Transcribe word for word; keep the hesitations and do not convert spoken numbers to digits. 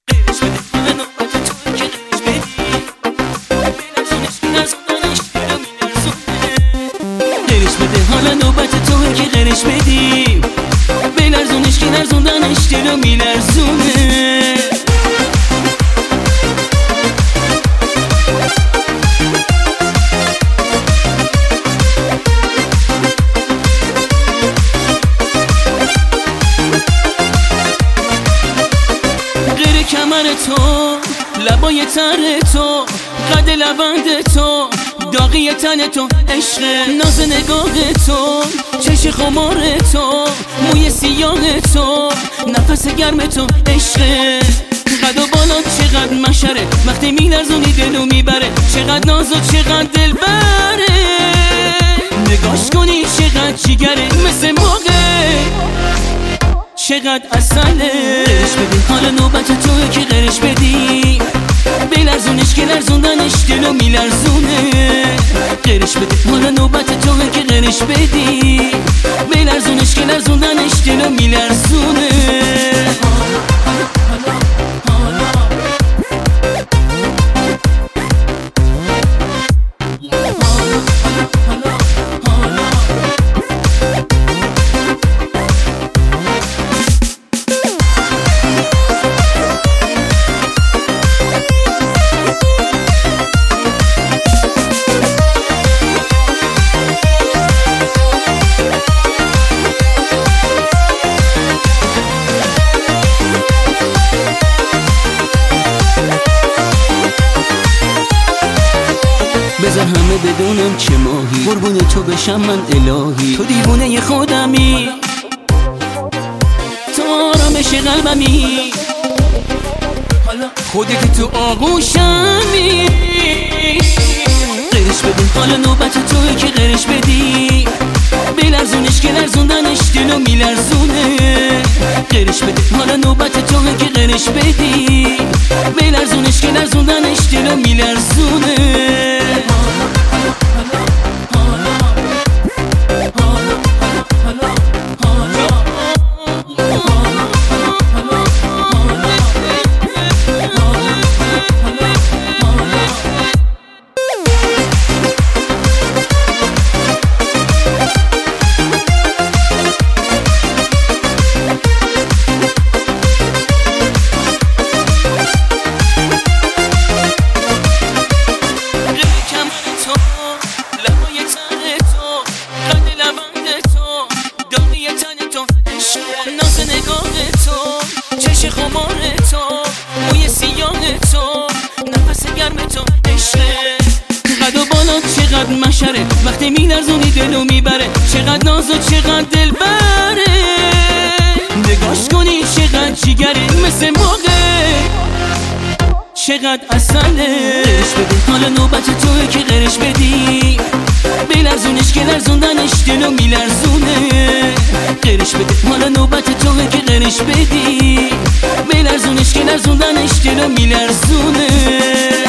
قرش بده حال نوبت توی که قرش بدی بلرزونش که لرزوندنش دلو میلرزونه قرش بده حال نوبت توی که قرش بدی بلرزونش که لرزوندنش دلو میلرزونه کمر تو لبای تر تو قد لبند تو داغی تن تو عشق ناز نگاه تو چش خمار تو موی سیاه تو نفس گرم تو عشق قد و بالا چقدر مشره وقتی میلرزونی دلو میبره چقدر ناز و چقدر دل بره نگاش کنی چقدر جیگره مثل موقع چقدر اصله قرش بدی حال نوبت توی که قرش بدی بلرزونش که لرزوندنش دلو میلرزونه قرش بدی حال نوبت توی که قرش بدی بلرزونش که لرزوندنش دلو میلرزونه بذار همه بدونم چه ماهی قربون تو بشم من الهی تو دیوونه خودمی تو آرامش قلبمی خودی که تو آغوشمی قرش بدی حال نوبت توی که قرش بدی بلرزونش که لرزوندنش دلو میلرزونه قرش بدی حال نوبت توی که قرش بدی بلرزونش که لرزوندنش دلو میلرزونه ناز نگاه تو چش خمار تو موی سیاه تو نفس گرم تو عشق قد و بالا چقدر مشره وقتی میلرزونی دلو میبره چقدر ناز و چقدر دل بره نگاش کنی چقدر جیگره مثل موقع چقدر اصله قرش بدی حال نوبت توی که قرش بدی بلرزونش که لرزوندنش دلو میلرزونه قرش بدی حال نوبت توی که قرش بدی بلرزونش که لرزوندنش دلو میلرزونه